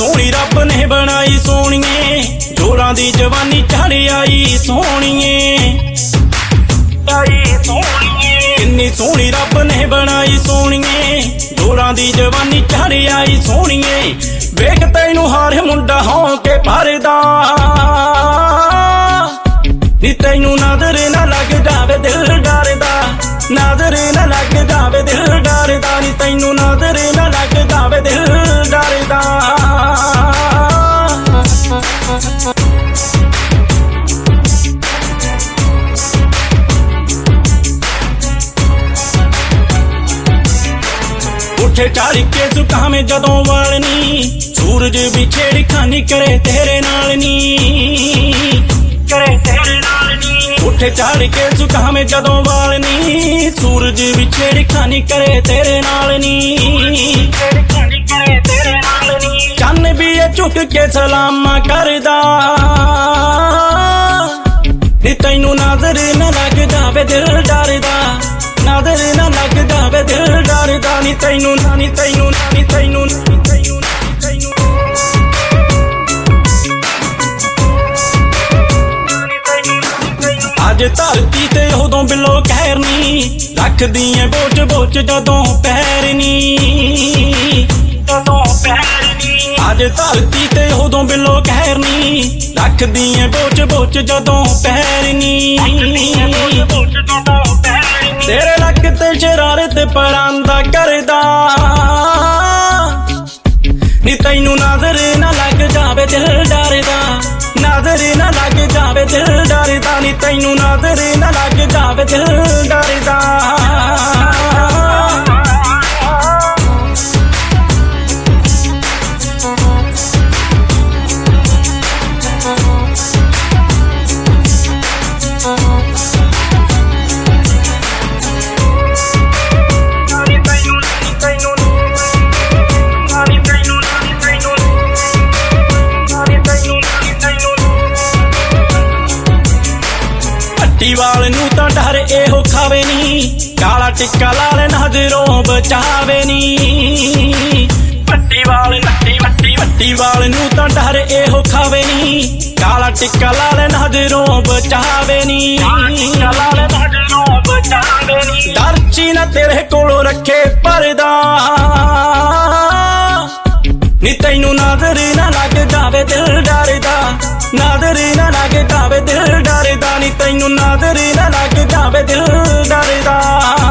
सोहनी रब ने बनाई सोहणीए, जोरां दी जवानी चढ़ आई सोहणीए। किन्नी सोहनी रब ने बनाई सोहणीए, जोरां दी जवानी चढ़ आई सोहणीए। वेख तैनू हर मुंडा होके भरदा, नी तैनू नजर ना लग जावे दिल डरदा, नजर ना लग जावे दिल डरदा, नी तैनू नजर ना लग जावे दिल डरदा। उठे चढ़ के जुकाम जदों वालनी, सूरज भी छेड़खानी करे तेरे नाल नी, करे तेरे नाल नी। उठे चढ़ के जुकाम जदों वालनी, सूरज भी छेड़खानी करे तेरे नाल नी, छेड़खानी करे तेरे नाल नी। चन्न भी झुक के सलामा करदा, नी तैनू नजर ना लग जावे दिल डरदा, नजर ना लग जावे दिल डरदा, नी तैनू नी तैनू नी तैनू नी तैनू तैनू। अज धरती ते उदों बिलो कहरनी, रखदी ऐ बोझ बोझ जदों पैरनी, जदों पैरनी। अज धरती ते उदों बिलो कहरनी, रखदी ऐ बोझ बोझ जदों पैरनी। तेरे लक ते शरारत परांदा करदा, नी तैनू नजर ना लग जावे दिल डरदा, नजर ना लग जावे दिल डरदा, नी तैनू नजर ना लग जावे दिल डरदा। वाल नू तां डर एहो खावे नी, काला टिक्का लाल नजरों बचावे नी। पट्टी वाल नू तां डर एहो खावे नी, काला टिक्का लाल नजरों बचावे नी। डरची ना तेरे कोलों रखे पर्दा, नी तैनू नजर ना लग जावे दिल डरदा, नजर ना लग जावे दिल डरदा, नी तैनू नजर ना लग जावे दिल डरदा।